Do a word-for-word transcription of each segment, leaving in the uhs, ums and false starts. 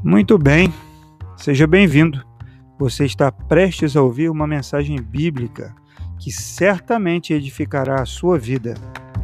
Muito bem, seja bem-vindo. Você está prestes a ouvir uma mensagem bíblica que certamente edificará a sua vida.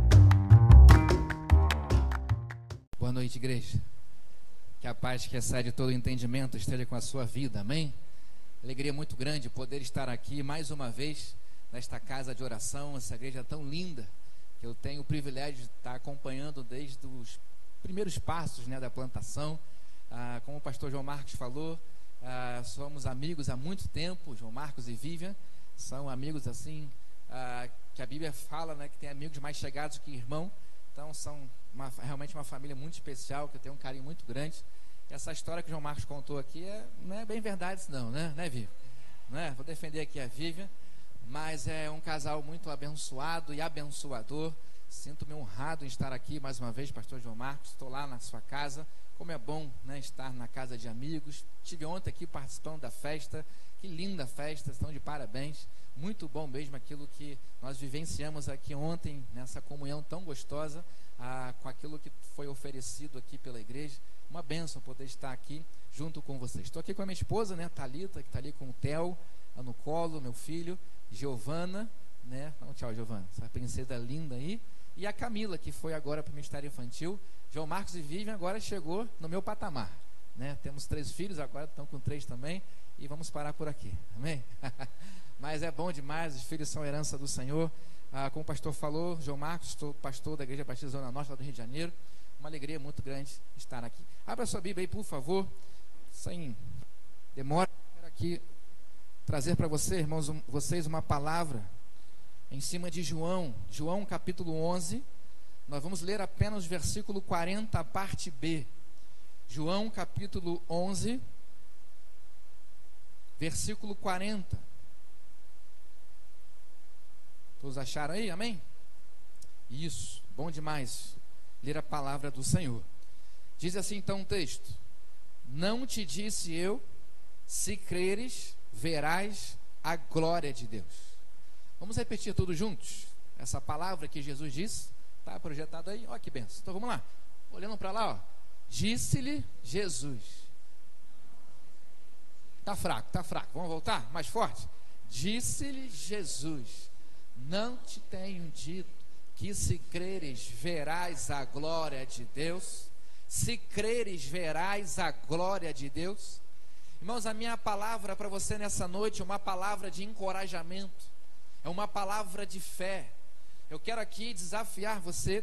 Boa noite, igreja. Que a paz que excede todo o entendimento esteja com a sua vida, amém? Alegria muito grande poder estar aqui mais uma vez nesta casa de oração, essa igreja tão linda que eu tenho o privilégio de estar acompanhando desde os primeiros passos, né, da plantação. Ah, como o pastor João Marcos falou, ah, somos amigos há muito tempo. João Marcos e Vivian são amigos assim, ah, que a Bíblia fala, né, que tem amigos mais chegados que irmão. Então são uma, realmente uma família muito especial, que eu tenho um carinho muito grande. E essa história que o João Marcos contou aqui é, não é bem verdade não, né, né Vivian? Não é? Vou defender aqui a Vivian, mas é um casal muito abençoado e abençoador. Sinto-me honrado em estar aqui mais uma vez, pastor João Marcos. Estou lá na sua casa. Como é bom, né, estar na casa de amigos. Estive ontem aqui participando da festa. Que linda festa, estão de parabéns. Muito bom mesmo aquilo que nós vivenciamos aqui ontem, nessa comunhão tão gostosa, ah, com aquilo que foi oferecido aqui pela igreja. Uma bênção poder estar aqui junto com vocês. Estou aqui com a minha esposa, né, Thalita, que está ali com o Theo no colo, meu filho, Giovana, né? Então, tchau, Giovana, essa princesa linda aí. E a Camila, que foi agora para o Ministério Infantil. João Marcos e Vivian agora chegou no meu patamar, né? Temos três filhos, agora estão com três também. E vamos parar por aqui, amém? Mas é bom demais, os filhos são herança do Senhor. Ah, como o pastor falou, João Marcos, estou pastor da Igreja Batista Zona Norte, lá do Rio de Janeiro. Uma alegria muito grande estar aqui. Abra sua Bíblia aí, por favor, sem demora. Quero aqui trazer para você, irmãos, um, vocês uma palavra em cima de João, João capítulo onze. Nós vamos ler apenas o versículo quarenta, a parte B. João capítulo onze, versículo quarenta. Todos acharam aí? Amém? Isso, bom demais ler a palavra do Senhor. Diz assim então o texto: não te disse eu, se creres, verás a glória de Deus. Vamos repetir todos juntos essa palavra que Jesus disse. Está projetado aí? Olha que benção. Então vamos lá, olhando para lá, ó. Disse-lhe Jesus. Está fraco, está fraco, vamos voltar? Mais forte. Disse-lhe Jesus: não te tenho dito que se creres verás a glória de Deus? Se creres verás a glória de Deus? Irmãos, a minha palavra para você nessa noite é uma palavra de encorajamento, é uma palavra de fé. Eu quero aqui desafiar você,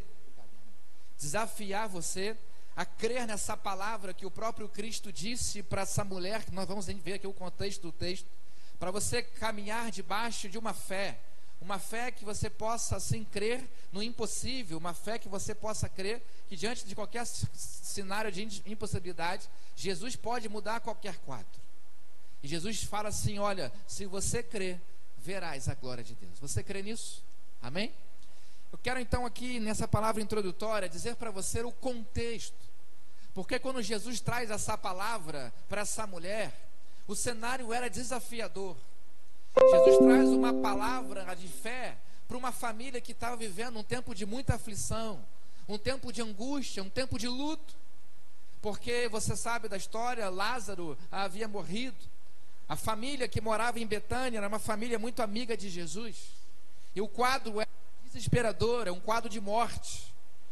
desafiar você a crer nessa palavra que o próprio Cristo disse para essa mulher, que nós vamos ver aqui o contexto do texto, para você caminhar debaixo de uma fé, uma fé que você possa assim crer no impossível, uma fé que você possa crer que diante de qualquer cenário de impossibilidade, Jesus pode mudar qualquer quadro. E Jesus fala assim: olha, se você crer, verás a glória de Deus. Você crê nisso? Amém? Eu quero então aqui nessa palavra introdutória dizer para você o contexto, porque quando Jesus traz essa palavra para essa mulher, o cenário era desafiador. Jesus traz uma palavra de fé para uma família que estava vivendo um tempo de muita aflição, um tempo de angústia, um tempo de luto, porque você sabe da história, Lázaro havia morrido. A família que morava em Betânia era uma família muito amiga de Jesus, e o quadro era desesperador, é um quadro de morte.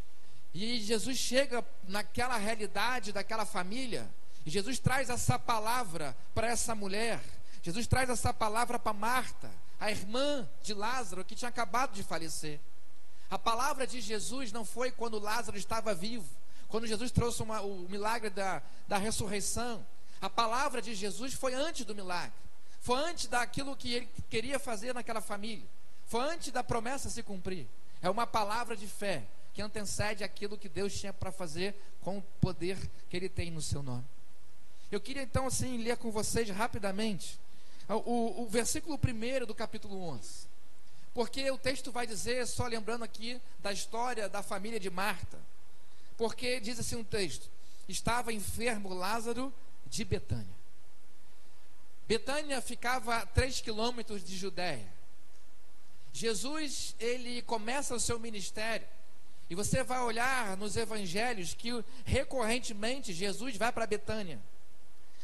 E Jesus chega naquela realidade daquela família, e Jesus traz essa palavra para essa mulher. Jesus traz essa palavra para Marta, a irmã de Lázaro, que tinha acabado de falecer. A palavra de Jesus não foi quando Lázaro estava vivo, quando Jesus trouxe uma, o milagre da, da ressurreição. A palavra de Jesus foi antes do milagre, foi antes daquilo que ele queria fazer naquela família, foi antes da promessa se cumprir. É uma palavra de fé que antecede aquilo que Deus tinha para fazer com o poder que Ele tem no seu nome. Eu queria então assim ler com vocês rapidamente o, o versículo primeiro do capítulo onze, porque o texto vai dizer, só lembrando aqui da história da família de Marta, porque diz assim um texto: estava enfermo Lázaro de Betânia. Betânia ficava a três quilômetros de Judeia. Jesus, ele começa o seu ministério, e você vai olhar nos evangelhos que recorrentemente Jesus vai para Betânia.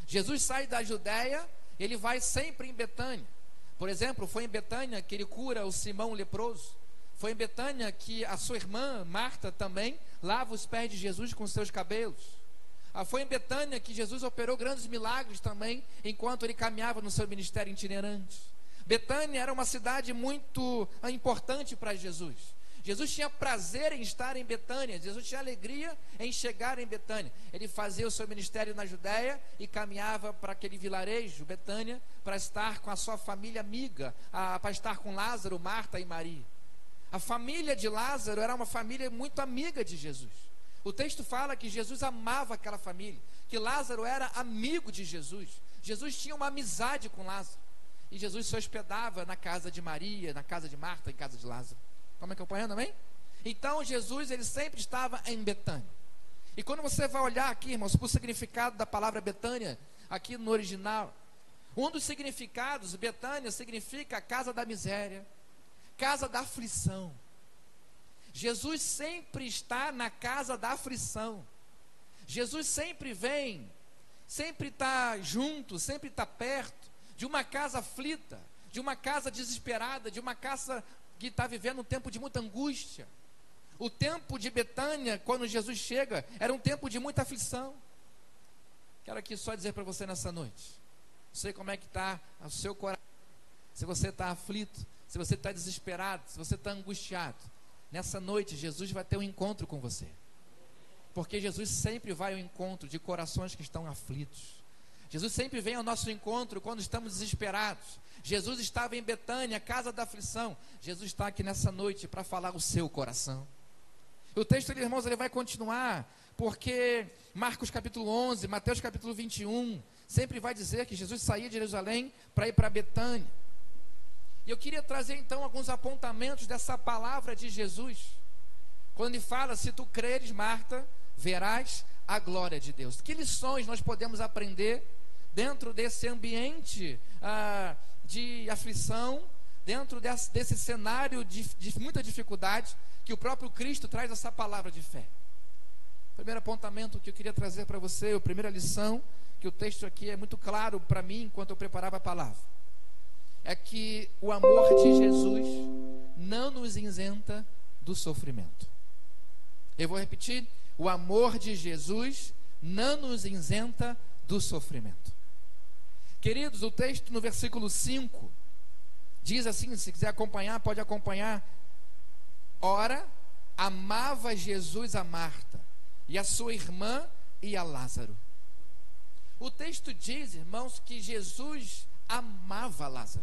Jesus sai da Judéia, ele vai sempre em Betânia. Por exemplo, foi em Betânia que ele cura o Simão leproso. Foi em Betânia que a sua irmã, Marta, também lava os pés de Jesus com seus cabelos. Ah, foi em Betânia que Jesus operou grandes milagres também, enquanto ele caminhava no seu ministério itinerante. Betânia era uma cidade muito ah, importante para Jesus. Jesus tinha prazer em estar em Betânia, Jesus tinha alegria em chegar em Betânia. Ele fazia o seu ministério na Judéia e caminhava para aquele vilarejo, Betânia, para estar com a sua família amiga, ah, para estar com Lázaro, Marta e Maria. A família de Lázaro era uma família muito amiga de Jesus. O texto fala que Jesus amava aquela família, que Lázaro era amigo de Jesus. Jesus tinha uma amizade com Lázaro. E Jesus se hospedava na casa de Maria, na casa de Marta, em casa de Lázaro. Estão me acompanhando, amém? Então Jesus, ele sempre estava em Betânia. E quando você vai olhar aqui, irmãos, para o significado da palavra Betânia, aqui no original, um dos significados, Betânia significa casa da miséria, casa da aflição. Jesus sempre está na casa da aflição. Jesus sempre vem, sempre está junto, sempre está perto de uma casa aflita, de uma casa desesperada, de uma casa que está vivendo um tempo de muita angústia. O tempo de Betânia, quando Jesus chega, era um tempo de muita aflição. Quero aqui só dizer para você nessa noite, não sei como é que está o seu coração, se você está aflito, se você está desesperado, se você está angustiado. Nessa noite Jesus vai ter um encontro com você, porque Jesus sempre vai ao encontro de corações que estão aflitos. Jesus sempre vem ao nosso encontro quando estamos desesperados. Jesus estava em Betânia, casa da aflição. Jesus está aqui nessa noite para falar o seu coração. O texto, irmãos, ele vai continuar, porque Marcos capítulo onze, Mateus capítulo vinte e um, sempre vai dizer que Jesus saía de Jerusalém para ir para Betânia. E eu queria trazer então alguns apontamentos dessa palavra de Jesus, quando ele fala: se tu creres, Marta, verás a glória de Deus. Que lições nós podemos aprender dentro desse ambiente ah, de aflição, dentro desse, desse cenário de, de muita dificuldade, que o próprio Cristo traz essa palavra de fé? Primeiro apontamento que eu queria trazer para você, a primeira lição, que o texto aqui é muito claro para mim enquanto eu preparava a palavra, é que o amor de Jesus não nos isenta do sofrimento. Eu vou repetir: o amor de Jesus não nos isenta do sofrimento. Queridos, o texto no versículo cinco diz assim, se quiser acompanhar, pode acompanhar. Ora, amava Jesus a Marta, e a sua irmã, e a Lázaro. O texto diz, irmãos, que Jesus amava Lázaro.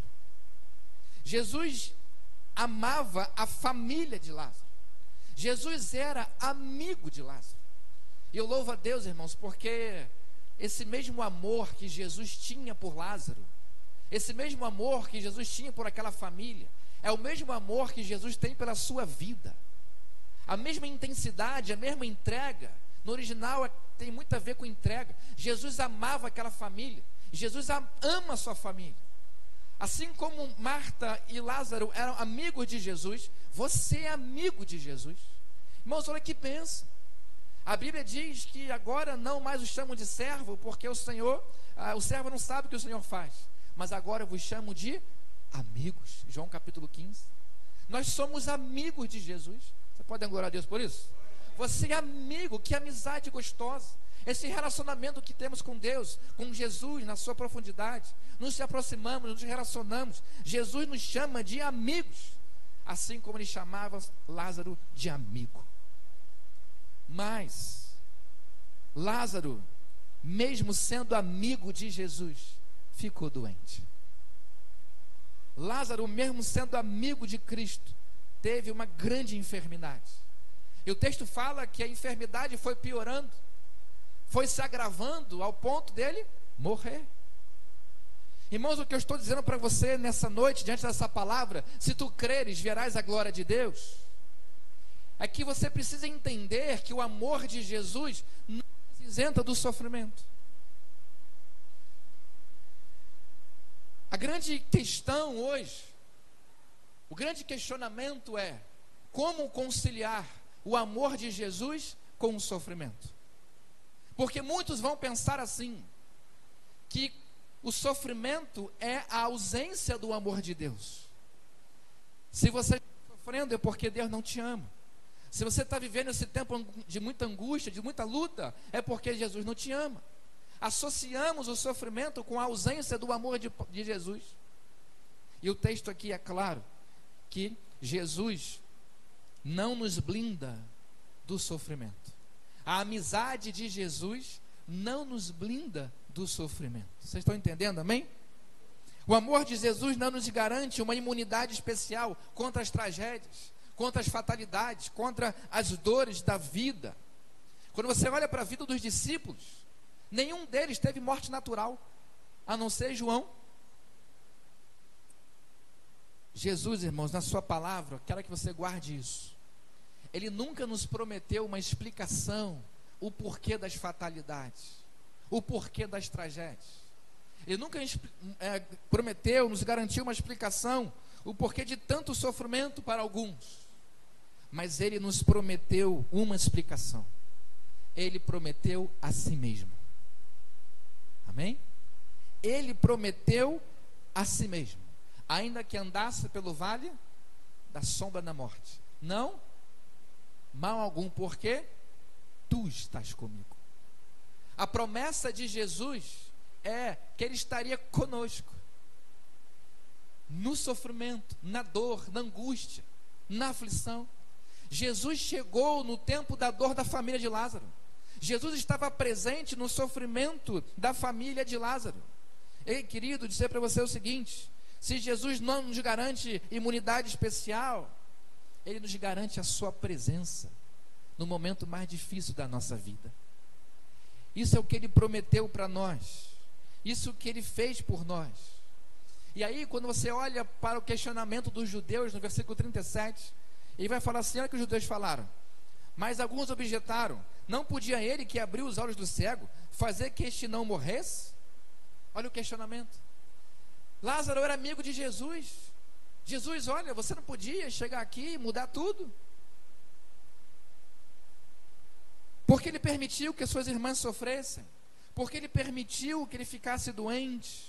Jesus amava a família de Lázaro. Jesus era amigo de Lázaro. E eu louvo a Deus, irmãos, porque esse mesmo amor que Jesus tinha por Lázaro, esse mesmo amor que Jesus tinha por aquela família, é o mesmo amor que Jesus tem pela sua vida. A mesma intensidade, a mesma entrega. No original tem muito a ver com entrega. Jesus amava aquela família. Jesus ama a sua família. Assim como Marta e Lázaro eram amigos de Jesus, você é amigo de Jesus. Irmãos, olha que bênção. A Bíblia diz que agora não mais os chamam de servo, porque o Senhor, ah, o servo não sabe o que o Senhor faz, mas agora eu vos chamo de amigos. João capítulo quinze. Nós somos amigos de Jesus. Você pode dar glória a Deus por isso? Você é amigo, que amizade gostosa. Esse relacionamento que temos com Deus, com Jesus na sua profundidade, nos aproximamos, nos relacionamos. Jesus nos chama de amigos, assim como ele chamava Lázaro de amigo. Mas Lázaro, mesmo sendo amigo de Jesus, ficou doente. Lázaro, mesmo sendo amigo de Cristo, teve uma grande enfermidade. E o texto fala que a enfermidade foi piorando, foi se agravando ao ponto dele morrer. Irmãos, o que eu estou dizendo para você nessa noite, diante dessa palavra, se tu creres, verás a glória de Deus, é que você precisa entender que o amor de Jesus não se isenta do sofrimento. A grande questão hoje, o grande questionamento é: como conciliar o amor de Jesus com o sofrimento? Porque muitos vão pensar assim: que o sofrimento é a ausência do amor de Deus. Se você está sofrendo é porque Deus não te ama. Se você está vivendo esse tempo de muita angústia, de muita luta, é porque Jesus não te ama. Associamos o sofrimento com a ausência do amor de, de Jesus. E o texto aqui é claro que Jesus não nos blinda do sofrimento. A amizade de Jesus não nos blinda do sofrimento. Vocês estão entendendo, amém? O amor de Jesus não nos garante uma imunidade especial contra as tragédias, contra as fatalidades, contra as dores da vida. Quando você olha para a vida dos discípulos, nenhum deles teve morte natural, a não ser João. Jesus, irmãos, na sua palavra, quero que você guarde isso. Ele nunca nos prometeu uma explicação, o porquê das fatalidades, o porquê das tragédias. Ele nunca é, prometeu, nos garantiu uma explicação, o porquê de tanto sofrimento para alguns. Mas Ele nos prometeu uma explicação. Ele prometeu a si mesmo. Amém? Ele prometeu a si mesmo. Ainda que andasse pelo vale da sombra da morte, não mal algum, porque tu estás comigo. A promessa de Jesus é que Ele estaria conosco no sofrimento, na dor, na angústia, na aflição. Jesus chegou no tempo da dor da família de Lázaro. Jesus estava presente no sofrimento da família de Lázaro. Ei, querido, dizer para você o seguinte: se Jesus não nos garante imunidade especial, Ele nos garante a sua presença no momento mais difícil da nossa vida. Isso é o que Ele prometeu para nós. Isso que Ele fez por nós. E aí, quando você olha para o questionamento dos judeus, no versículo trinta e sete, ele vai falar assim: olha o que os judeus falaram. Mas alguns objetaram: não podia Ele, que abriu os olhos do cego, fazer que este não morresse? Olha o questionamento. Lázaro era amigo de Jesus. Jesus, olha, você não podia chegar aqui e mudar tudo? Porque Ele permitiu que as suas irmãs sofressem? Porque Ele permitiu que ele ficasse doente?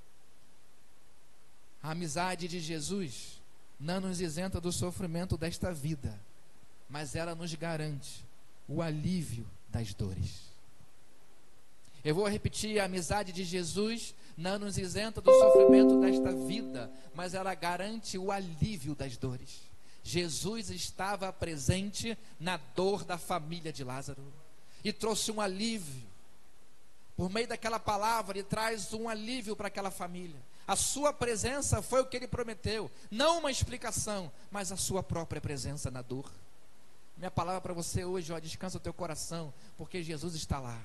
A amizade de Jesus não nos isenta do sofrimento desta vida, mas ela nos garante o alívio das dores. Eu vou repetir: a amizade de Jesus não nos isenta do sofrimento desta vida, mas ela garante o alívio das dores. Jesus estava presente na dor da família de Lázaro e trouxe um alívio. Por meio daquela palavra, Ele traz um alívio para aquela família. A sua presença foi o que Ele prometeu, não uma explicação, mas a sua própria presença na dor. Minha palavra para você hoje, ó, descansa o teu coração, porque Jesus está lá.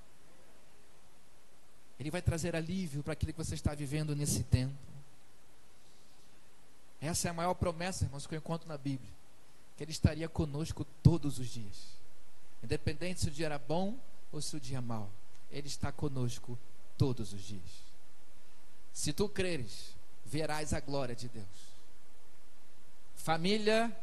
Ele vai trazer alívio para aquilo que você está vivendo nesse tempo. Essa é a maior promessa, irmãos, que eu encontro na Bíblia, que Ele estaria conosco todos os dias, independente se o dia era bom ou se o dia mau. Ele está conosco todos os dias. Se tu creres, verás a glória de Deus. Família,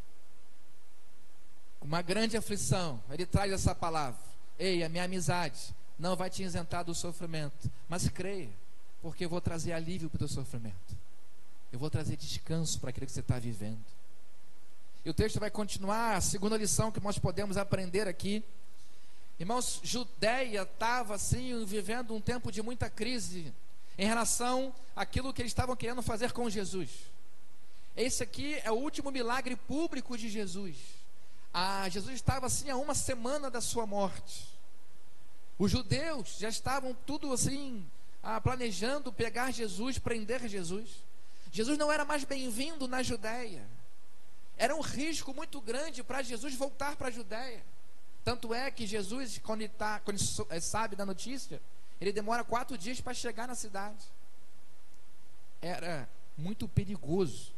uma grande aflição, Ele traz essa palavra: ei, a minha amizade não vai te isentar do sofrimento, mas creia, porque eu vou trazer alívio para o teu sofrimento. Eu vou trazer descanso para aquilo que você está vivendo. E o texto vai continuar. A segunda lição que nós podemos aprender aqui, irmãos, Judeia estava assim vivendo um tempo de muita crise em relação àquilo que eles estavam querendo fazer com Jesus. Esse aqui é o último milagre público de Jesus. Ah, Jesus estava assim a uma semana da sua morte. Os judeus já estavam tudo assim ah, planejando pegar Jesus, prender Jesus. Jesus não era mais bem-vindo na Judeia. Era um risco muito grande para Jesus voltar para a Judeia. Tanto é que Jesus, quando ele, tá, quando ele sabe da notícia, ele demora quatro dias para chegar na cidade. Era muito perigoso.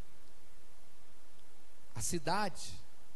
A cidade,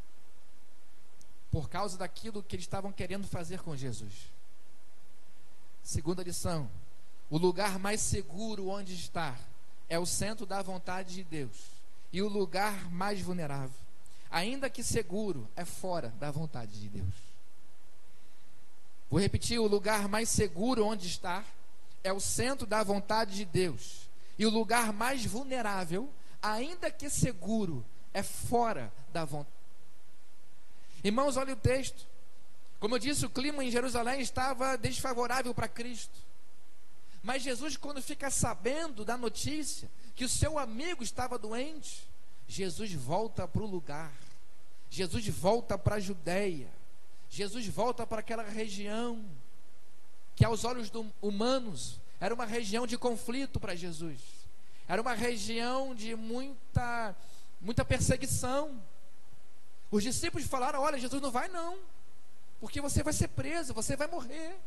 por causa daquilo que eles estavam querendo fazer com Jesus. Segunda lição: o lugar mais seguro onde estar é o centro da vontade de Deus, e o lugar mais vulnerável, ainda que seguro, é fora da vontade de Deus. Vou repetir: o lugar mais seguro onde estar é o centro da vontade de Deus, e o lugar mais vulnerável, ainda que seguro, é fora da vontade. Irmãos, olha o texto. Como eu disse, o clima em Jerusalém estava desfavorável para Cristo. Mas Jesus, quando fica sabendo da notícia que o seu amigo estava doente, Jesus volta para o lugar. Jesus volta para a Judéia. Jesus volta para aquela região que aos olhos do, humanos era uma região de conflito para Jesus. Era uma região de muita, muita perseguição. Os discípulos falaram: olha, Jesus não vai não, porque você vai ser preso, você vai morrer.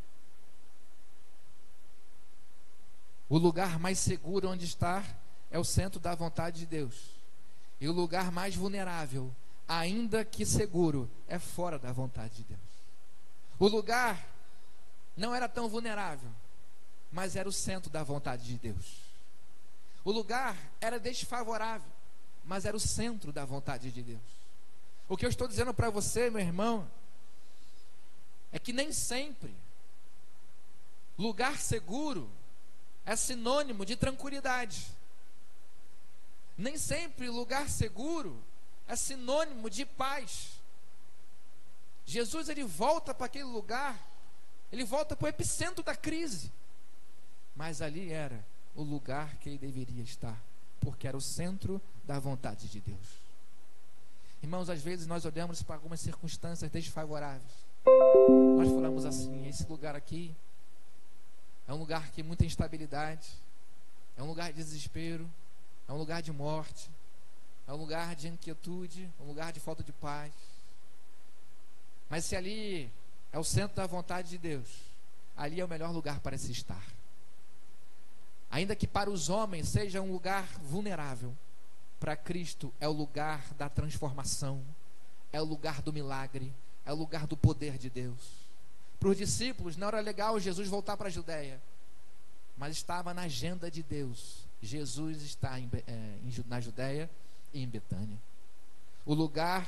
O lugar mais seguro onde estar é o centro da vontade de Deus. E o lugar mais vulnerável, ainda que seguro, é fora da vontade de Deus. O lugar não era tão vulnerável, mas era o centro da vontade de Deus. O lugar era desfavorável, mas era o centro da vontade de Deus. O que eu estou dizendo para você, meu irmão, é que nem sempre lugar seguro é sinônimo de tranquilidade. Nem sempre lugar seguro é sinônimo de paz. Jesus, ele volta para aquele lugar, ele volta para o epicentro da crise, mas ali era o lugar que ele deveria estar, porque era o centro da vontade de Deus. Irmãos, às vezes nós olhamos para algumas circunstâncias desfavoráveis, nós falamos assim: esse lugar aqui é um lugar que muita instabilidade, é um lugar de desespero, é um lugar de morte, é um lugar de inquietude, um lugar de falta de paz. Mas se ali é o centro da vontade de Deus, ali é o melhor lugar para se estar. Ainda que para os homens seja um lugar vulnerável, para Cristo é o lugar da transformação, é o lugar do milagre, é o lugar do poder de Deus. Para os discípulos não era legal Jesus voltar para a Judéia, mas estava na agenda de Deus. Jesus está em, é, em, na Judéia e em Betânia. O lugar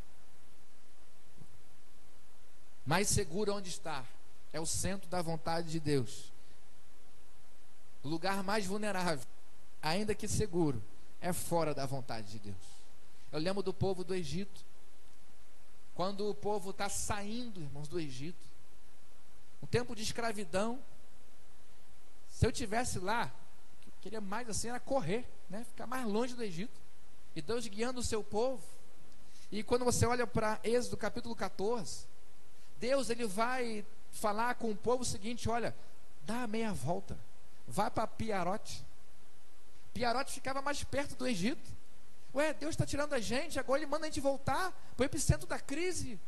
mais seguro onde estar é o centro da vontade de Deus. O lugar mais vulnerável, ainda que seguro, é fora da vontade de Deus. Eu lembro do povo do Egito, quando o povo está saindo, irmãos, do Egito, um tempo de escravidão. Se eu tivesse lá, o que eu queria mais assim era correr, né? Ficar mais longe do Egito, e Deus guiando o seu povo. E quando você olha para Êxodo capítulo catorze, Deus, ele vai falar com o povo o seguinte: olha, dá a meia volta, vai para Piarote. Piarote ficava mais perto do Egito. Ué, Deus está tirando a gente, agora ele manda a gente voltar para o epicentro da crise.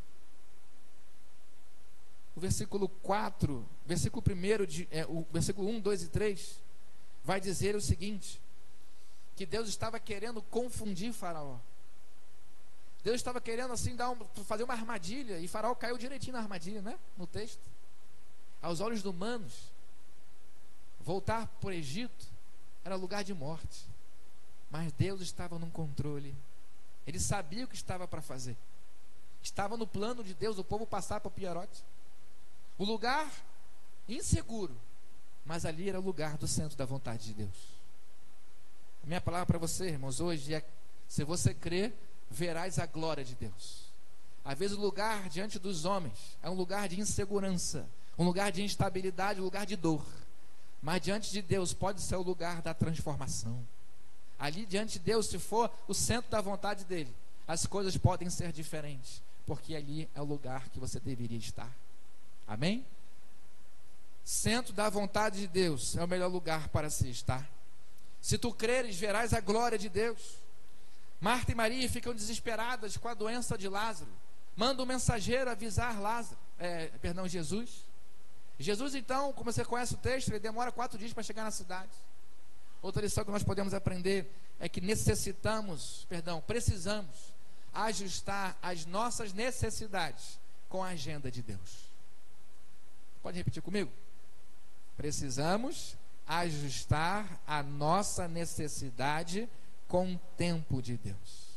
O versículo quatro, versículo primeiro, de, é, o versículo um, dois e três, vai dizer o seguinte: que Deus estava querendo confundir Faraó. Deus estava querendo assim dar um, fazer uma armadilha, e Faraó caiu direitinho na armadilha, né? No texto. Aos olhos dos humanos, voltar para o Egito era lugar de morte, mas Deus estava no controle. Ele sabia o que estava para fazer. Estava no plano de Deus o povo passar para o Piarote, o lugar inseguro, mas ali era o lugar do centro da vontade de Deus. A minha palavra para você, irmãos, hoje é: se você crer, verás a glória de Deus. Às vezes o lugar diante dos homens é um lugar de insegurança, um lugar de instabilidade, um lugar de dor, mas diante de Deus pode ser o lugar da transformação. Ali diante de Deus, se for o centro da vontade dele, as coisas podem ser diferentes, porque ali é o lugar que você deveria estar. Amém? Centro da vontade de Deus é o melhor lugar para se estar. Se tu creres, verás a glória de Deus. Marta e Maria ficam desesperadas com a doença de Lázaro. Manda um mensageiro avisar Lázaro, é, perdão, Jesus. Jesus, então, como você conhece o texto, ele demora quatro dias para chegar na cidade. Outra lição que nós podemos aprender é que necessitamos, perdão, precisamos ajustar as nossas necessidades com a agenda de Deus. Pode repetir comigo? Precisamos ajustar a nossa necessidade com o tempo de Deus.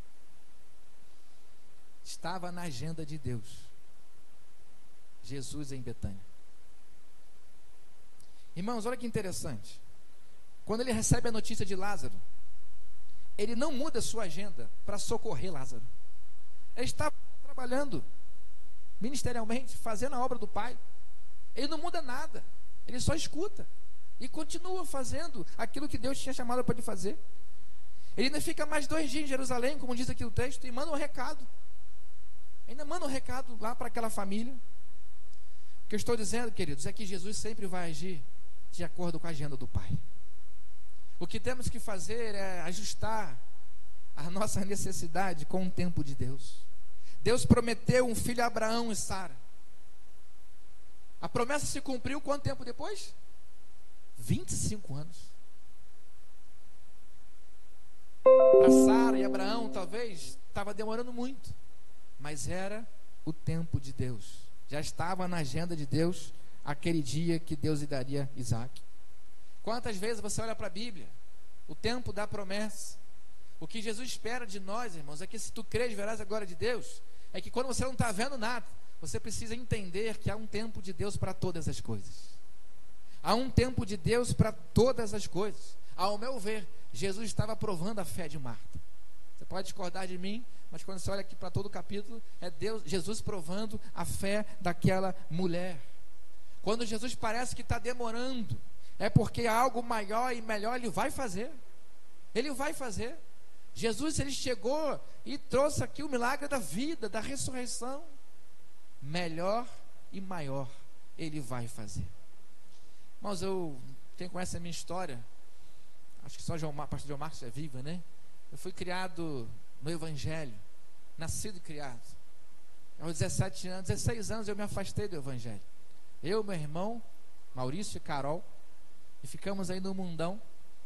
Estava na agenda de Deus Jesus em Betânia. Irmãos, olha que interessante. Quando ele recebe a notícia de Lázaro, ele não muda a sua agenda para socorrer Lázaro. Ele está trabalhando ministerialmente, fazendo a obra do Pai. Ele não muda nada, ele só escuta e continua fazendo aquilo que Deus tinha chamado para ele fazer. Ele ainda fica mais dois dias em Jerusalém, como diz aqui o texto, e manda um recado. Ainda manda um recado lá para aquela família. O que eu estou dizendo, queridos, é que Jesus sempre vai agir de acordo com a agenda do Pai. O que temos que fazer é ajustar a nossa necessidade com o tempo de Deus. Deus prometeu um filho a Abraão e Sara. A promessa se cumpriu quanto tempo depois? vinte e cinco anos. Para Sara e Abraão, talvez, estava demorando muito, mas era o tempo de Deus. Já estava na agenda de Deus aquele dia que Deus lhe daria Isaac. Quantas vezes você olha para a Bíblia, o tempo da promessa, o que Jesus espera de nós, irmãos, é que se tu crês, verás a glória de Deus. É que quando você não está vendo nada, você precisa entender que há um tempo de Deus para todas as coisas. Há um tempo de Deus para todas as coisas. Ao meu ver, Jesus estava provando a fé de Marta. Você pode discordar de mim, mas quando você olha aqui para todo o capítulo, é Deus, Jesus provando a fé daquela mulher. Quando Jesus parece que está demorando, é porque algo maior e melhor Ele vai fazer. Ele vai fazer. Jesus, Ele chegou e trouxe aqui o milagre da vida, da ressurreição. Melhor e maior Ele vai fazer. Irmãos, eu quem conhece a minha história, acho que só o pastor João Marcos é vivo, né? Eu fui criado no Evangelho, nascido e criado. Aos dezessete anos, dezesseis anos eu me afastei do Evangelho. Eu, meu irmão, Maurício e Carol, e ficamos aí no mundão.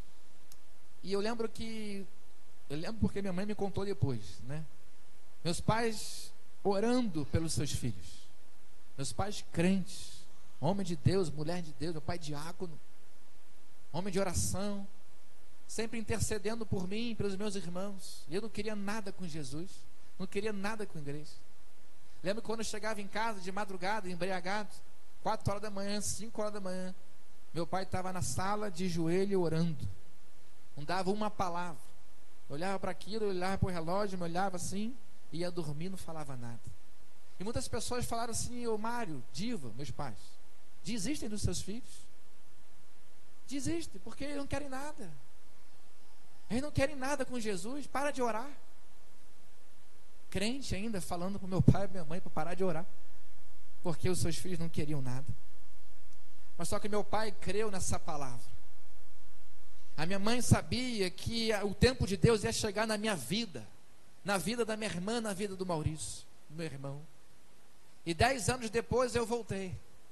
E eu lembro que, eu lembro porque minha mãe me contou depois, né? Meus pais orando pelos seus filhos. Meus pais crentes, homem de Deus, mulher de Deus, meu pai diácono, homem de oração, sempre intercedendo por mim e pelos meus irmãos. E eu não queria nada com Jesus, não queria nada com a igreja. Lembro que quando eu chegava em casa de madrugada, embriagado, quatro horas da manhã, cinco horas da manhã, meu pai estava na sala de joelho orando, não dava uma palavra. Eu olhava para aquilo, eu olhava para o relógio, me olhava assim, ia dormir, não falava nada. E muitas pessoas falaram assim: ô Mário, Diva, meus pais, desistem dos seus filhos. Desistem, porque eles não querem nada. Eles não querem nada com Jesus, para de orar. Crente ainda falando para meu pai e minha mãe para parar de orar, porque os seus filhos não queriam nada. Mas só que meu pai creu nessa palavra. A minha mãe sabia que o tempo de Deus ia chegar na minha vida, na vida da minha irmã, na vida do Maurício, do meu irmão. E dez anos depois eu voltei.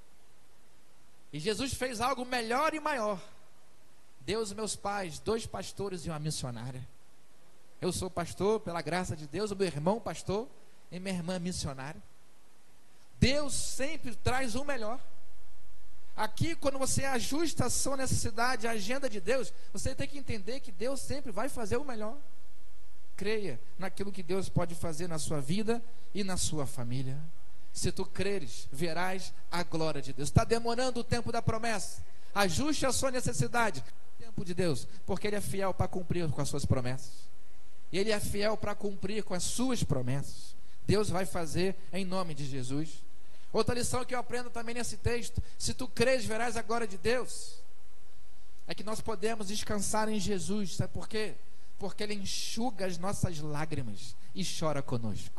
E Jesus fez algo melhor e maior. Deu aos meus pais dois pastores e uma missionária. Eu sou pastor pela graça de Deus, o meu irmão pastor e minha irmã missionária. Deus sempre traz o melhor. Aqui, quando você ajusta a sua necessidade, a agenda de Deus, você tem que entender que Deus sempre vai fazer o melhor. Creia naquilo que Deus pode fazer na sua vida e na sua família. Se tu creres, verás a glória de Deus. Está demorando o tempo da promessa, ajuste a sua necessidade, o tempo de Deus, porque Ele é fiel para cumprir com as suas promessas. Ele é fiel para cumprir com as suas promessas. Deus vai fazer em nome de Jesus. Outra lição que eu aprendo também nesse texto: se tu creres, verás a glória de Deus. É que nós podemos descansar em Jesus. Sabe por quê? Porque Ele enxuga as nossas lágrimas e chora conosco.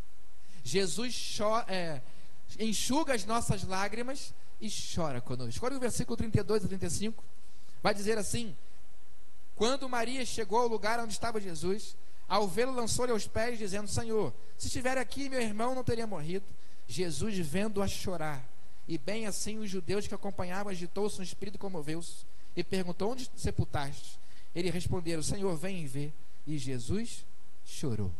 Jesus chora, é, enxuga as nossas lágrimas e chora conosco. Olha o versículo trinta e dois a trinta e cinco. Vai dizer assim: quando Maria chegou ao lugar onde estava Jesus, ao vê-lo, lançou-lhe aos pés, dizendo: Senhor, se estiver aqui, meu irmão não teria morrido. Jesus, vendo-a chorar, e bem assim os judeus que acompanhavam, agitou-se no espírito, comoveu-se, e perguntou: onde sepultaste? Ele responderam: Senhor, vem e vê. E Jesus chorou.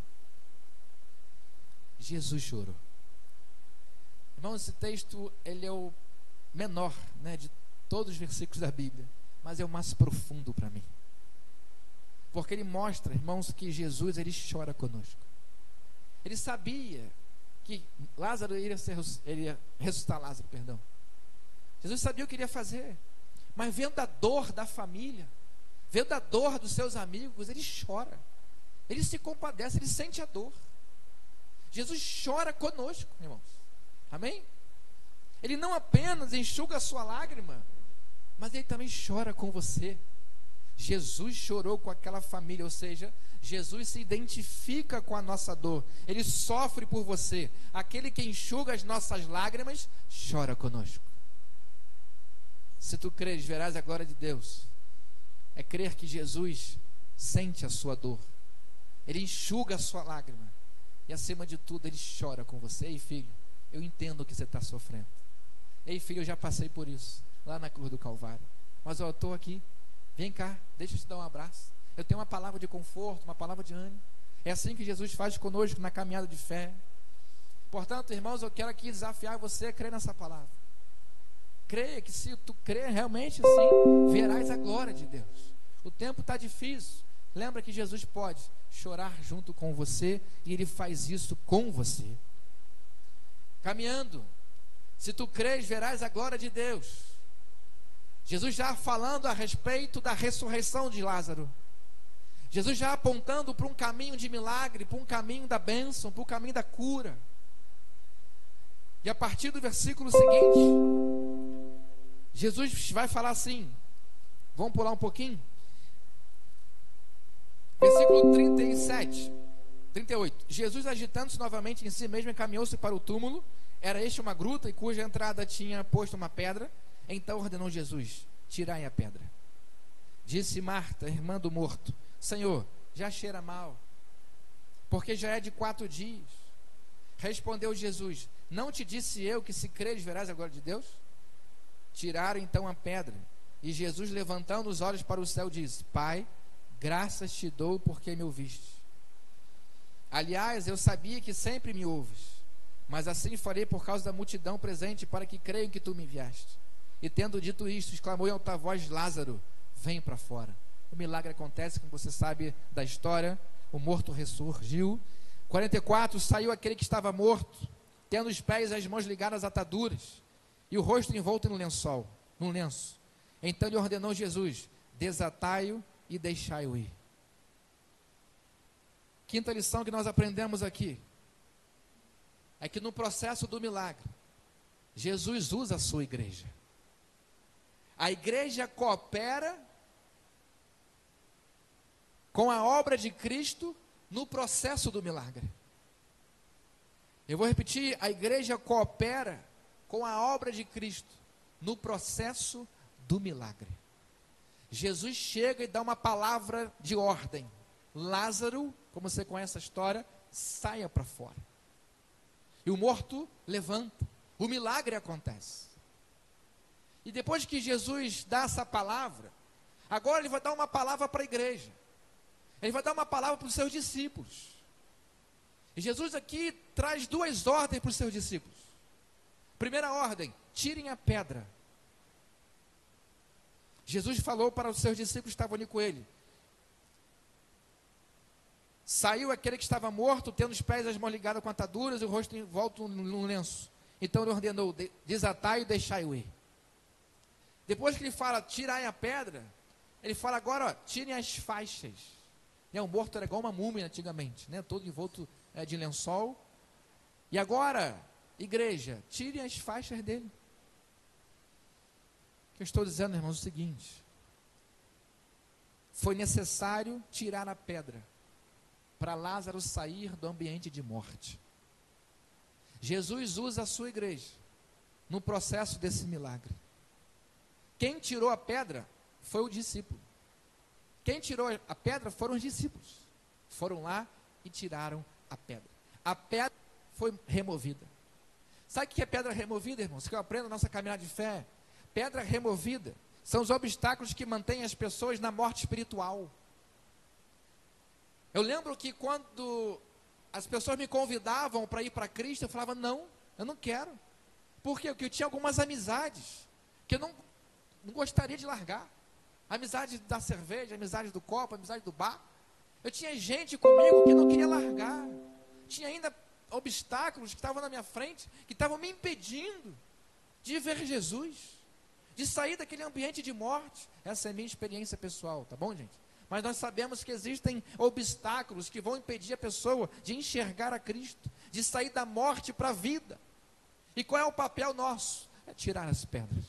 Jesus chorou. Irmão, esse texto, ele é o menor, né, de todos os versículos da Bíblia, mas é o mais profundo para mim, porque ele mostra, irmãos, que Jesus, ele chora conosco. Ele sabia que Lázaro iria, ser, ele ia ressuscitar Lázaro, perdão. Jesus sabia o que ele ia fazer, Mas vendo a dor da família, vendo a dor dos seus amigos, ele chora. Ele se compadece, ele sente a dor. Jesus chora conosco, irmãos. Amém? Ele não apenas enxuga a sua lágrima, mas ele também chora com você. Jesus chorou com aquela família, ou seja, Jesus se identifica com a nossa dor. Ele sofre por você. Aquele que enxuga as nossas lágrimas, chora conosco. Se tu creres, verás a glória de Deus. É crer que Jesus sente a sua dor. Ele enxuga a sua lágrima. E acima de tudo, ele chora com você. Ei, filho, eu entendo o que você está sofrendo. Ei, filho, eu já passei por isso, lá na cruz do Calvário. Mas ó, eu estou aqui. Vem cá, deixa eu te dar um abraço. Eu tenho uma palavra de conforto, uma palavra de ânimo. É assim que Jesus faz conosco na caminhada de fé. Portanto, irmãos, eu quero aqui desafiar você a crer nessa palavra. Creia que se tu crer realmente assim, verás a glória de Deus. O tempo está difícil. Lembra que Jesus pode chorar junto com você, e Ele faz isso com você. Caminhando, se tu creres, verás a glória de Deus. Jesus já falando a respeito da ressurreição de Lázaro. Jesus já apontando para um caminho de milagre, para um caminho da bênção, para o caminho da cura. E a partir do versículo seguinte, Jesus vai falar assim, vamos pular um pouquinho. Versículo trinta e sete, trinta e oito. Jesus, agitando-se novamente em si mesmo, encaminhou-se para o túmulo. Era este uma gruta, e cuja entrada tinha posto uma pedra. Então ordenou Jesus: tirai a pedra. Disse Marta, irmã do morto: Senhor, já cheira mal, porque já é de quatro dias. Respondeu Jesus: não te disse eu que se creres verás a glória de Deus? Tiraram então a pedra. E Jesus, levantando os olhos para o céu, disse: Pai, graças te dou porque me ouviste. Aliás, eu sabia que sempre me ouves, mas assim farei por causa da multidão presente, para que creiam que tu me enviaste. E tendo dito isto, exclamou em alta voz: Lázaro, vem para fora. O milagre acontece, como você sabe da história. O morto ressurgiu. quarenta e quatro, saiu aquele que estava morto, tendo os pés e as mãos ligadas às ataduras, e o rosto envolto no lençol, num lenço. Então lhe ordenou Jesus: desatai-o e deixai-o ir. Quinta lição que nós aprendemos aqui é que no processo do milagre, Jesus usa a sua igreja. A igreja coopera com a obra de Cristo no processo do milagre. Eu vou repetir: a igreja coopera com a obra de Cristo no processo do milagre. Jesus chega e dá uma palavra de ordem: Lázaro, como você conhece a história, saia para fora. E o morto levanta. O milagre acontece. E depois que Jesus dá essa palavra, agora ele vai dar uma palavra para a igreja. Ele vai dar uma palavra para os seus discípulos. E Jesus aqui traz duas ordens para os seus discípulos. Primeira ordem: tirem a pedra. Jesus falou para os seus discípulos que estavam ali com ele: saiu aquele que estava morto, tendo os pés e as mãos ligadas com ataduras e o rosto envolto num lenço. Então ele ordenou: desatai e deixai-o ir. Depois que ele fala tirai a pedra, ele fala agora, ó, tirem as faixas. Né, o morto era igual uma múmia antigamente, né, todo envolto é, de lençol. E agora, igreja, tirem as faixas dele. O que eu estou dizendo, irmãos, é o seguinte: foi necessário tirar a pedra para Lázaro sair do ambiente de morte. Jesus usa a sua igreja no processo desse milagre. Quem tirou a pedra foi o discípulo. Quem tirou a pedra foram os discípulos. Foram lá e tiraram a pedra. A pedra foi removida. Sabe o que é pedra removida, irmãos? Que eu aprendo na nossa caminhada de fé. Pedra removida são os obstáculos que mantêm as pessoas na morte espiritual. Eu lembro que quando as pessoas me convidavam para ir para Cristo, eu falava: não, eu não quero. Por quê? Porque eu tinha algumas amizades que eu não, não gostaria de largar. Amizade da cerveja, amizade do copo, amizade do bar. Eu tinha gente comigo que não queria largar. Tinha ainda obstáculos que estavam na minha frente, que estavam me impedindo de ver Jesus. de sair daquele ambiente de morte. Essa é a minha experiência pessoal, tá bom, gente? Mas nós sabemos que existem obstáculos que vão impedir a pessoa de enxergar a Cristo, de sair da morte para a vida. E qual é o papel nosso? É tirar as pedras,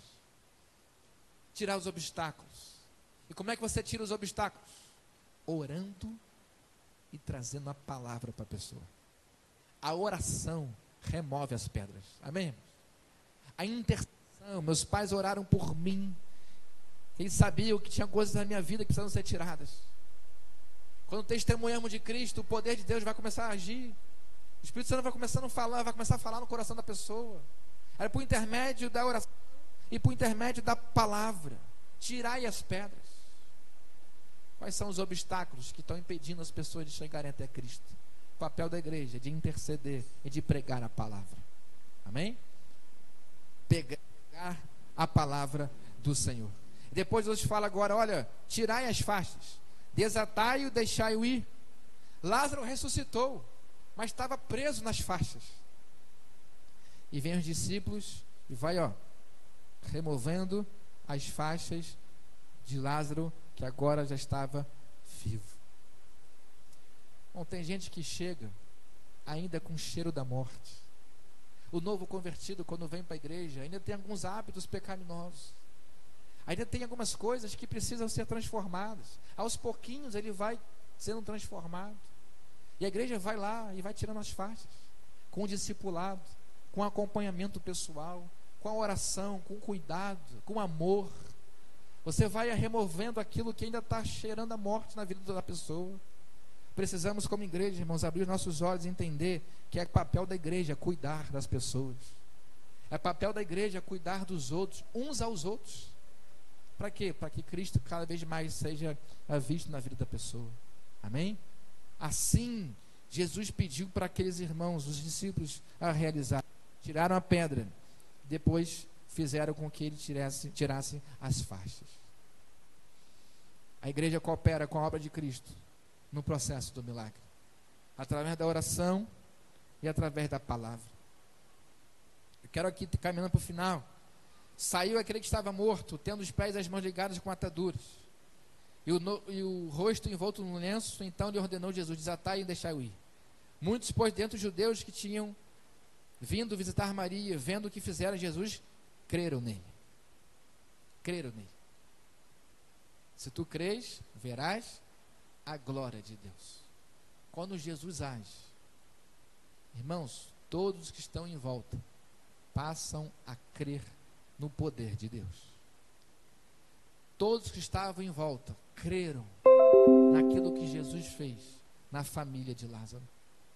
tirar os obstáculos. E como é que você tira os obstáculos? Orando e trazendo a palavra para a pessoa. A oração remove as pedras. Amém, irmãos? A intercessão, meus pais oraram por mim. Eles sabiam que tinha coisas na minha vida que precisavam ser tiradas. Quando testemunhamos de Cristo, o poder de Deus vai começar a agir. O Espírito Santo vai começando a falar, vai começar a falar no coração da pessoa. Aí por intermédio da oração e por intermédio da palavra, tirai as pedras. Quais são os obstáculos que estão impedindo as pessoas de chegarem até Cristo? O papel da igreja é de interceder e de pregar a palavra. Amém? Pegar a palavra do Senhor. Depois Deus fala agora, olha, tirai as faixas, desatai-o, deixai-o ir. Lázaro ressuscitou, mas estava preso nas faixas. E vem os discípulos e vai, ó, removendo as faixas de Lázaro, que agora já estava vivo. Bom, tem gente que chega ainda com o cheiro da morte. O novo convertido, quando vem para a igreja, ainda tem alguns hábitos pecaminosos. Ainda tem algumas coisas que precisam ser transformadas. Aos pouquinhos ele vai sendo transformado. E a igreja vai lá e vai tirando as faixas, com o discipulado, com o acompanhamento pessoal, com a oração, com cuidado, com amor. Você vai removendo aquilo que ainda está cheirando a morte na vida da pessoa. Precisamos, como igreja, irmãos, abrir os nossos olhos e entender que é papel da igreja cuidar das pessoas. É papel da igreja cuidar dos outros, uns aos outros. Para quê? Para que Cristo cada vez mais seja visto na vida da pessoa. Amém? Assim, Jesus pediu para aqueles irmãos, os discípulos, a realizar. Tiraram a pedra, depois fizeram com que ele tirasse, tirasse as faixas. A igreja coopera com a obra de Cristo no processo do milagre, através da oração e através da palavra. Eu quero aqui, caminhando para o final. Saiu aquele que estava morto, tendo os pés e as mãos ligadas com ataduras, e o, no, e o rosto envolto no lenço. Então lhe ordenou Jesus, desatai e deixai-o ir. Muitos, pois, dentre os judeus que tinham vindo visitar Maria, vendo o que fizeram Jesus, creram nele. Creram nele. Se tu crês, verás a glória de Deus. Quando Jesus age, irmãos, todos que estão em volta passam a crer no poder de Deus. Todos que estavam em volta creram naquilo que Jesus fez na família de Lázaro.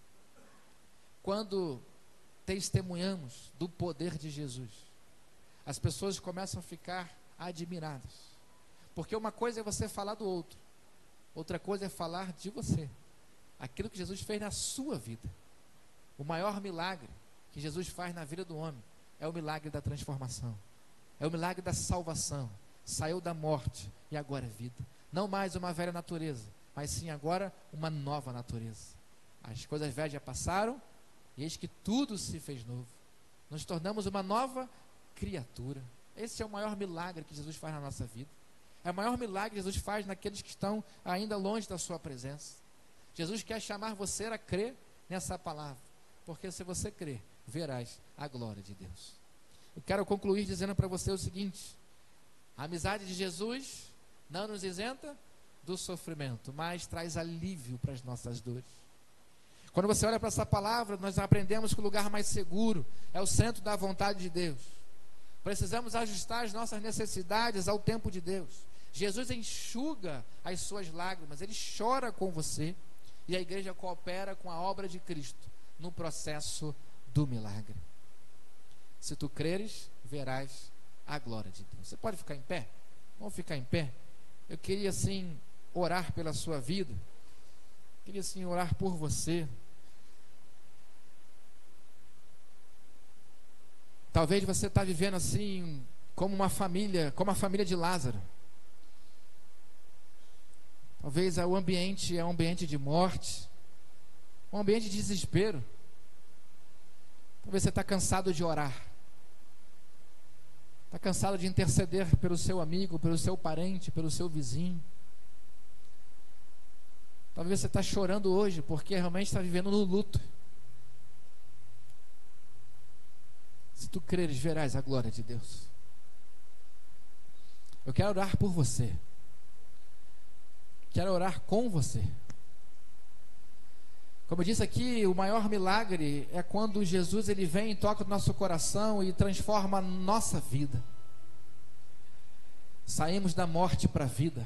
Quando testemunhamos do poder de Jesus, as pessoas começam a ficar admiradas, porque uma coisa é você falar do outro, outra coisa é falar de você, aquilo que Jesus fez na sua vida. O maior milagre que Jesus faz na vida do homem é o milagre da transformação, é o milagre da salvação. Saiu da morte e agora é vida. Não mais uma velha natureza, mas sim agora uma nova natureza. As coisas velhas já passaram e eis que tudo se fez novo. Nos tornamos uma nova criatura. Esse é o maior milagre que Jesus faz na nossa vida. É o maior milagre que Jesus faz naqueles que estão ainda longe da sua presença. Jesus quer chamar você a crer nessa palavra, porque se você crer, verás a glória de Deus. Eu quero concluir dizendo para você o seguinte: a amizade de Jesus não nos isenta do sofrimento, mas traz alívio para as nossas dores. Quando você olha para essa palavra, nós aprendemos que o lugar mais seguro é o centro da vontade de Deus. Precisamos ajustar as nossas necessidades ao tempo de Deus. Jesus enxuga as suas lágrimas, Ele chora com você, e a igreja coopera com a obra de Cristo no processo do milagre. Se tu creres, verás a glória de Deus. Você pode ficar em pé? Vamos ficar em pé? Eu queria assim orar pela sua vida. Eu queria assim orar por você. Talvez você está vivendo assim como uma família, como a família de Lázaro. Talvez o ambiente é um ambiente de morte, um ambiente de desespero. Talvez você está cansado de orar. Está cansado de interceder pelo seu amigo, pelo seu parente, pelo seu vizinho. Talvez você está chorando hoje porque realmente está vivendo no luto. Se tu creres, verás a glória de Deus. Eu quero orar por você. Quero orar com você. Como eu disse aqui, o maior milagre é quando Jesus ele vem e toca o nosso coração e transforma a nossa vida. Saímos da morte para a vida.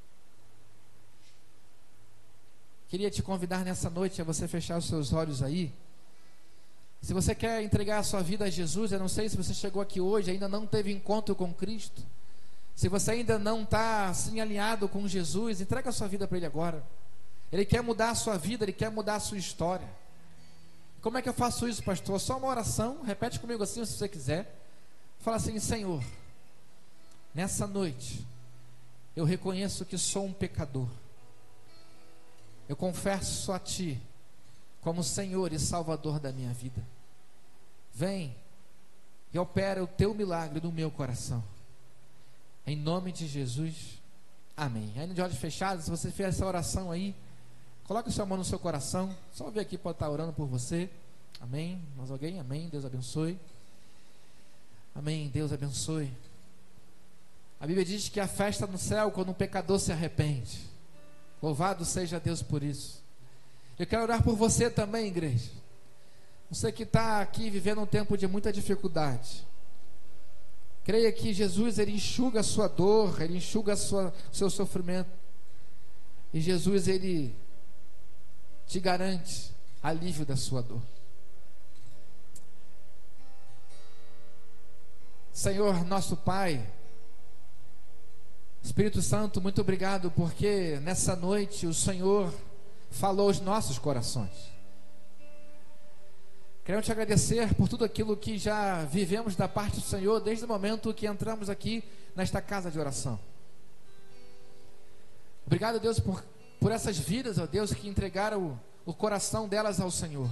Queria te convidar nessa noite a você fechar os seus olhos aí. Se você quer entregar a sua vida a Jesus, eu não sei se você chegou aqui hoje e ainda não teve encontro com Cristo. Se você ainda não está assim alinhado com Jesus, entrega a sua vida para Ele agora. Ele quer mudar a sua vida, Ele quer mudar a sua história. Como é que eu faço isso, pastor? Só uma oração, repete comigo assim se você quiser. Fala assim: Senhor, nessa noite eu reconheço que sou um pecador. Eu confesso a Ti como Senhor e Salvador da minha vida. Vem e opera o Teu milagre no meu coração. Em nome de Jesus, amém. Ainda de olhos fechados, se você fez essa oração aí, coloque a sua mão no seu coração. Só ver aqui, pode estar orando por você. Amém. Mais alguém? Amém. Deus abençoe. Amém. Deus abençoe. A Bíblia diz que a festa no céu quando um pecador se arrepende. Louvado seja Deus por isso. Eu quero orar por você também, igreja. Você que está aqui vivendo um tempo de muita dificuldade. Creia que Jesus, Ele enxuga a sua dor, Ele enxuga o seu sofrimento. E Jesus, Ele te garante alívio da sua dor. Senhor, nosso Pai, Espírito Santo, muito obrigado, porque nessa noite o Senhor falou aos nossos corações. Queremos te agradecer por tudo aquilo que já vivemos da parte do Senhor desde o momento que entramos aqui nesta casa de oração. Obrigado, Deus, por, por essas vidas, ó Deus, que entregaram o, o coração delas ao Senhor.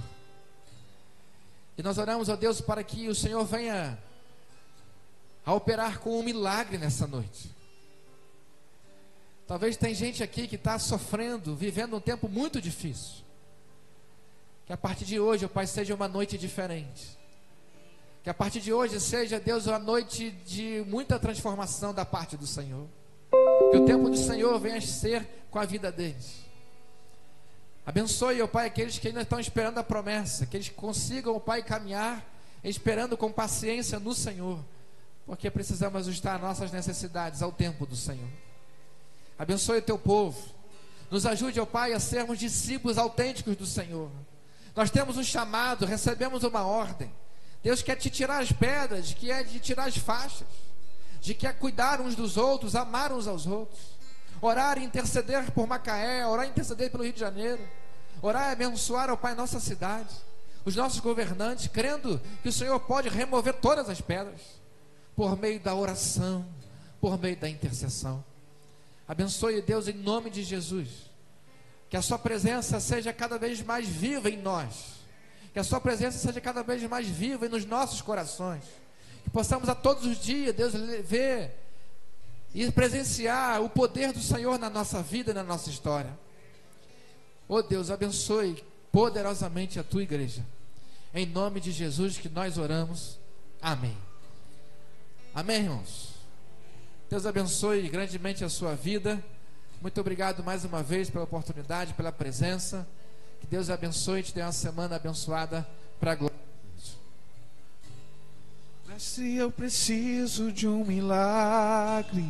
E nós oramos, ó Deus, para que o Senhor venha a operar com um milagre nessa noite. Talvez tem gente aqui que está sofrendo, vivendo um tempo muito difícil. Que a partir de hoje, ó Pai, seja uma noite diferente. Que a partir de hoje seja, Deus, uma noite de muita transformação da parte do Senhor. Que o tempo do Senhor venha ser com a vida deles. Abençoe, ó Pai, aqueles que ainda estão esperando a promessa. Que eles consigam, ó Pai, caminhar esperando com paciência no Senhor. Porque precisamos ajustar nossas necessidades ao tempo do Senhor. Abençoe o Teu povo. Nos ajude, ó Pai, a sermos discípulos autênticos do Senhor. Nós temos um chamado, recebemos uma ordem. Deus quer te tirar as pedras, que é de tirar as faixas, de que é cuidar uns dos outros, amar uns aos outros, orar e interceder por Macaé, orar e interceder pelo Rio de Janeiro, orar e abençoar, ó Pai, nossa cidade, os nossos governantes, crendo que o Senhor pode remover todas as pedras, por meio da oração, por meio da intercessão. Abençoe, Deus, em nome de Jesus. Que a sua presença seja cada vez mais viva em nós. Que a sua presença seja cada vez mais viva nos nossos corações. Que possamos a todos os dias, Deus, ver e presenciar o poder do Senhor na nossa vida e na nossa história. Oh Deus, abençoe poderosamente a tua igreja. Em nome de Jesus que nós oramos. Amém. Amém, irmãos. Deus abençoe grandemente a sua vida. Muito obrigado mais uma vez pela oportunidade, pela presença. Que Deus abençoe e te dê uma semana abençoada para a glória de Deus. Mas se eu preciso de um milagre,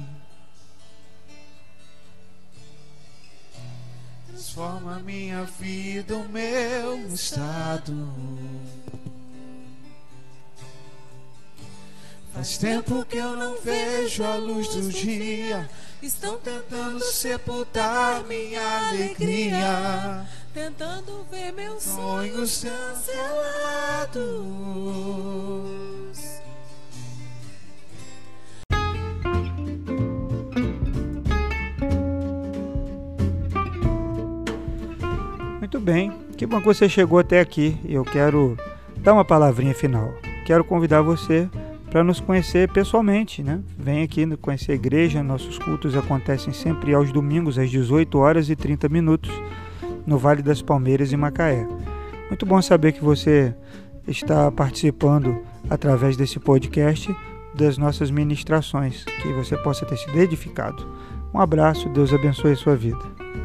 transforma a minha vida, o meu estado. Faz tempo que eu não vejo a luz do dia. Estão tentando sepultar minha alegria, tentando ver meus sonhos cancelados. Muito bem, que bom que você chegou até aqui. Eu quero dar uma palavrinha final. Quero convidar você para nos conhecer pessoalmente, né? Vem aqui conhecer a igreja. Nossos cultos acontecem sempre aos domingos às dezoito horas e trinta minutos no Vale das Palmeiras, em Macaé. Muito bom saber que você está participando através desse podcast das nossas ministrações, que você possa ter sido edificado. Um abraço, Deus abençoe a sua vida.